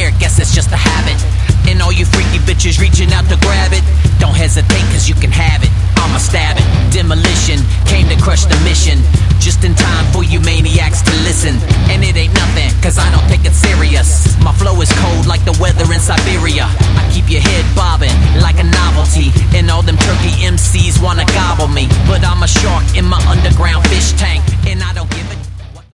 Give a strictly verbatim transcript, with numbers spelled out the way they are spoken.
desire, guess it's just a habit. And all you freaky bitches reaching out to grab it, don't hesitate cause you can have it. I'ma stab it. Demolition came to crush the mission, just in time for you maniacs